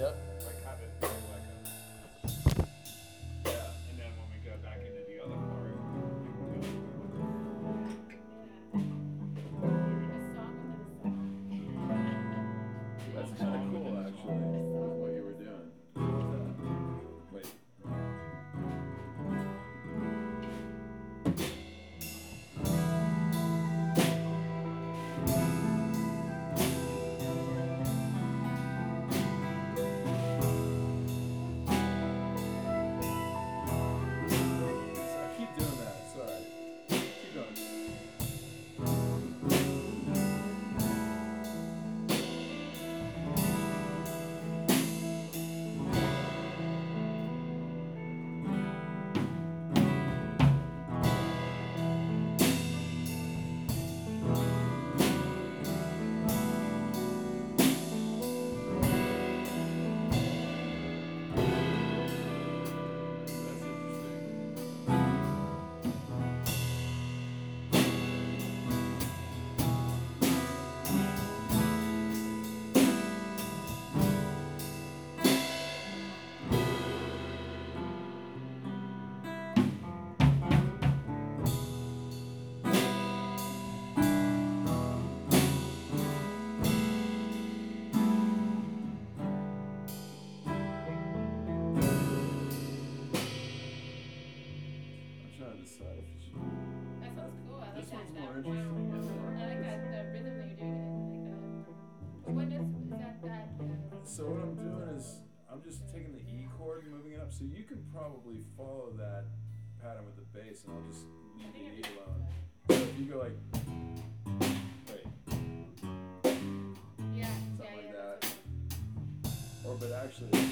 Yep. Like have it be like a yeah, and then when we go back into the other part, we can That's kind of cool, actually, what you were doing. Wait. I keep doing that. It's all right. Keep going. That's interesting. I'm trying to decide if you should. That sounds cool. I like This that. one's that more interesting. I Yeah. like that the rhythm that you're doing it in. What is that? So what I'm doing is I'm just taking the E chord and moving it up. So you can probably follow that pattern with the bass, and I'll just leave the E alone. So if you go like, wait, Yeah. something like that, That's or but actually, that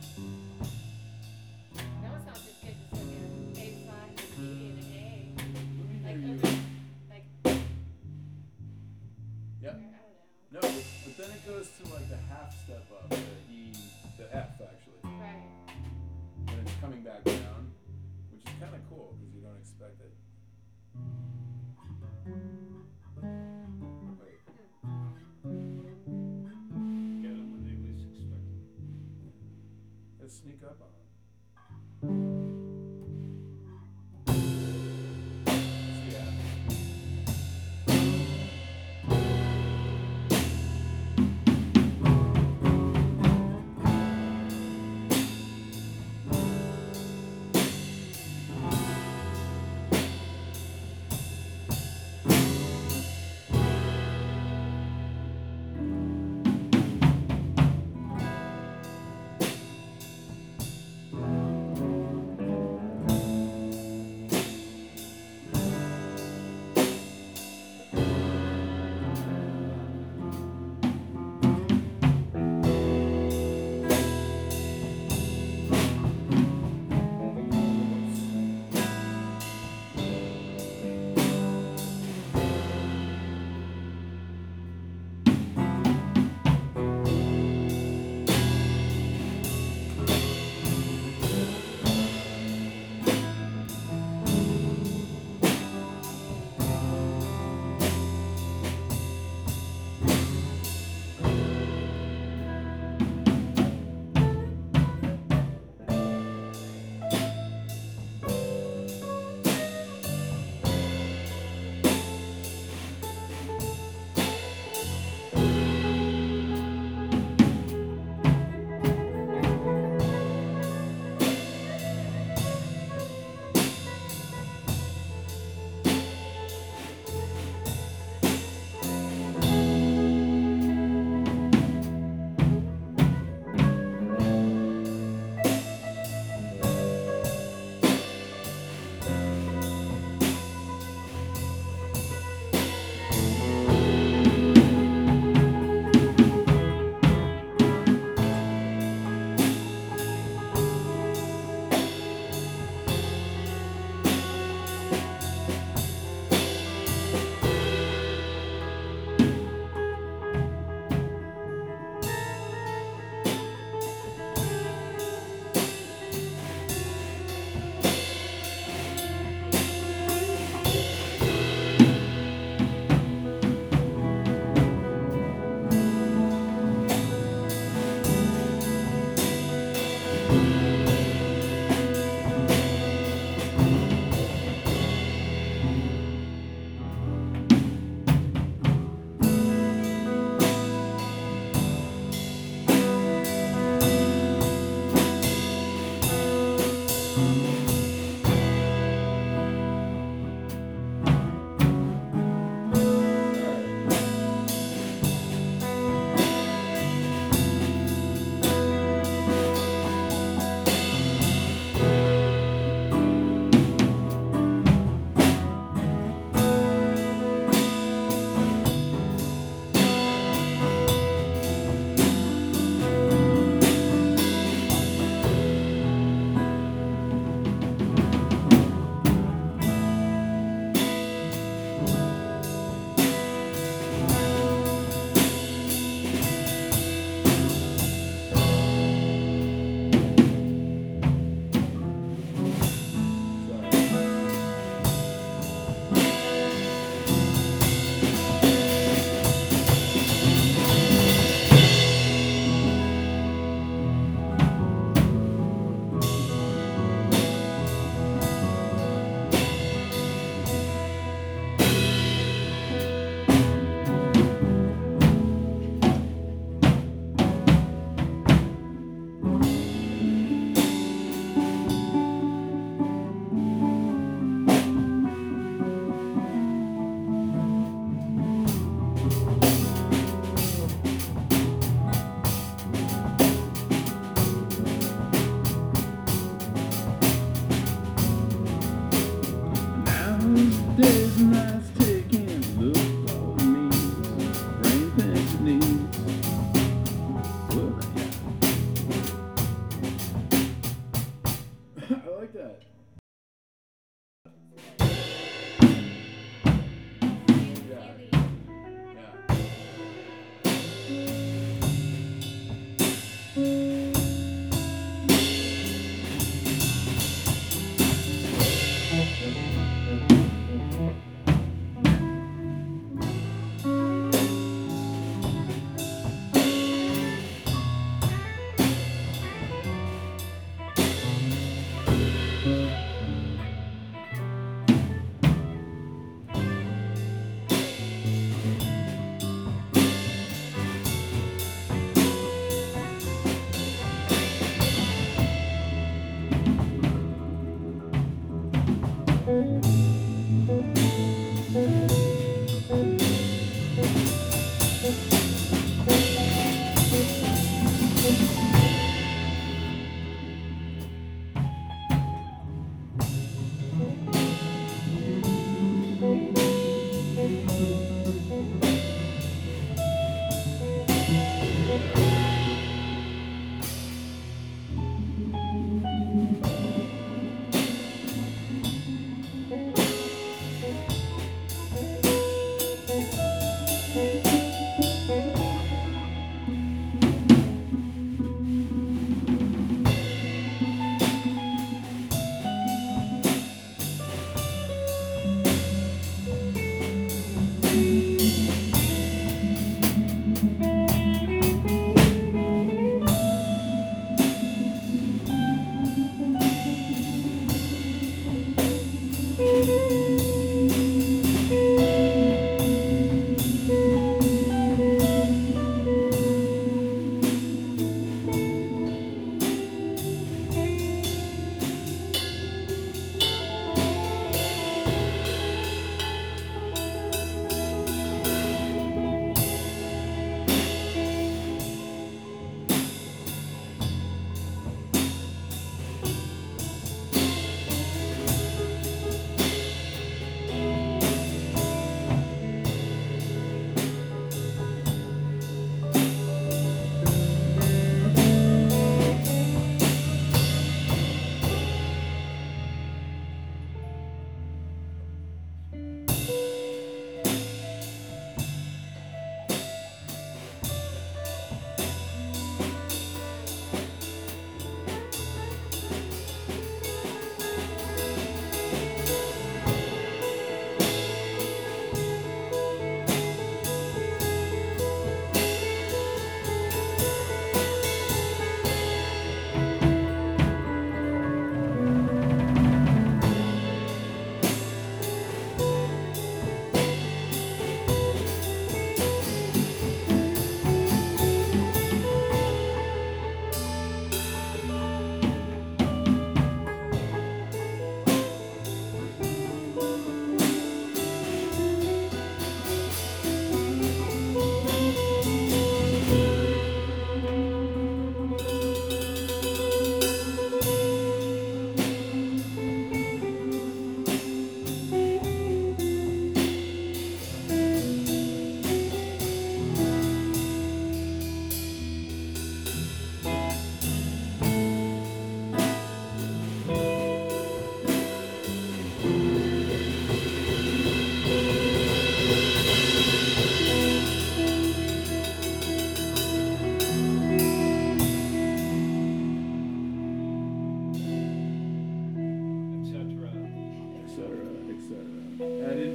one sounds just good. Just like an A flat, and an E, and an A. let me Like hear you. over, like. Yep. I don't know. No, but then it goes to like the half step up, the E, the F actually, Right. and it's coming back down, which is kind of cool because you don't expect it. Wait. get them when they least expect it. Let's sneak up on them. Yeah. And I didn't